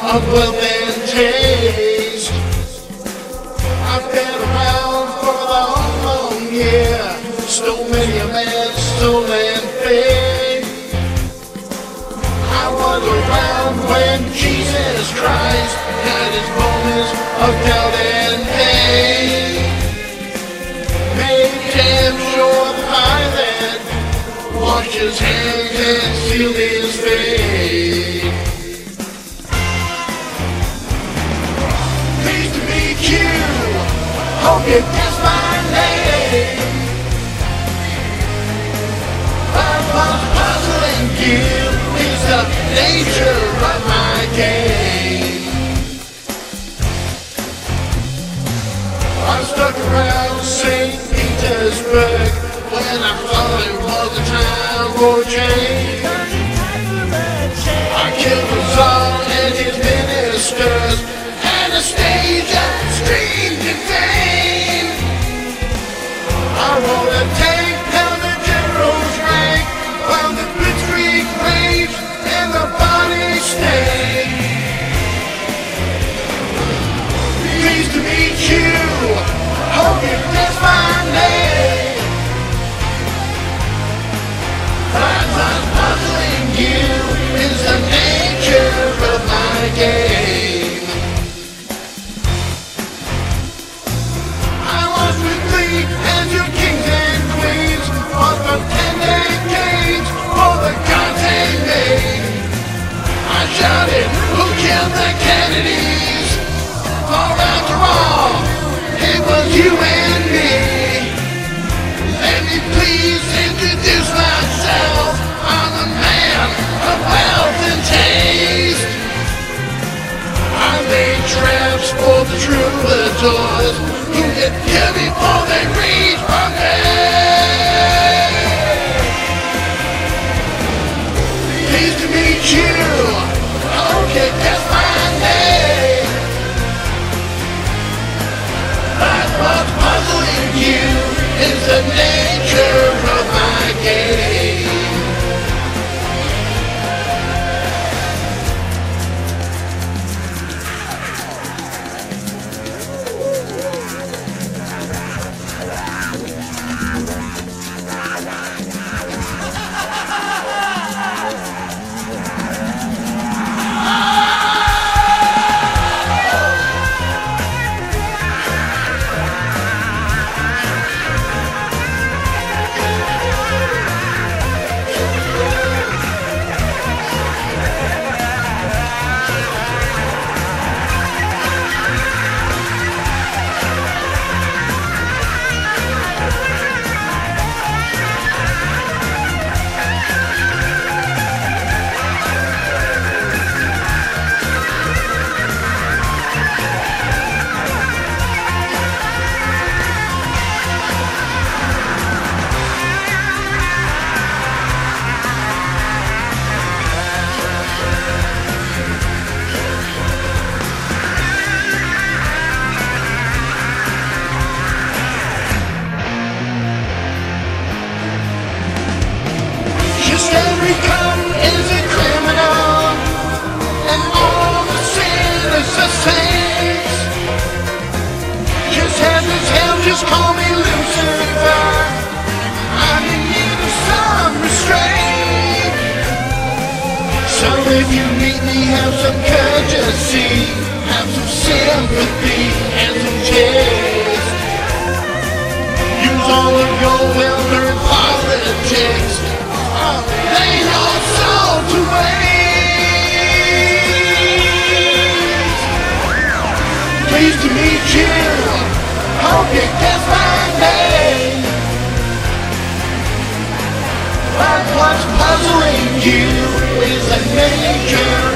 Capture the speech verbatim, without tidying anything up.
of wealth and taste. I've been around for a long, long year, stole many a man's stolen faith. I was around when Jesus Christ had his moments of doubt and pain. Made damn sure the pilot washed his hands and sealed his fate. Pleased to meet you, hope you guess my name. But what's puzzling you is the nature of my game. I stuck around Saint Petersburg when I thought it was a time for change. I killed the Tsar and his ministers, and a stage that streamed in fame. I rode a tank down the general's rank while the blitzkrieg raged and the bodies stank. Pleased to meet you, hope you guess my name. But what's puzzling you is the nature of my game. I was with Lee and your kings and queens, fought for ten decades for the gods they made. I shouted, who killed the Kennedys? For after all, it was you and me. Let me please introduce myself. I'm a man of wealth and taste. I lay traps for the troubadours who get here before they reach my bed. Pleased to meet you. Okay, guess my name. But what's puzzling you is the nature of my game. Every gun is a criminal, and all the sinners are saints. Just as his hell, just call me Lucifer. I'm in need of some restraint. So if you meet me, have some courtesy, have some sympathy and some taste. Use all of your well-learned politics. Lay your soul to waste. Pleased to meet you, hope you guess my name. But what's puzzling you is the nature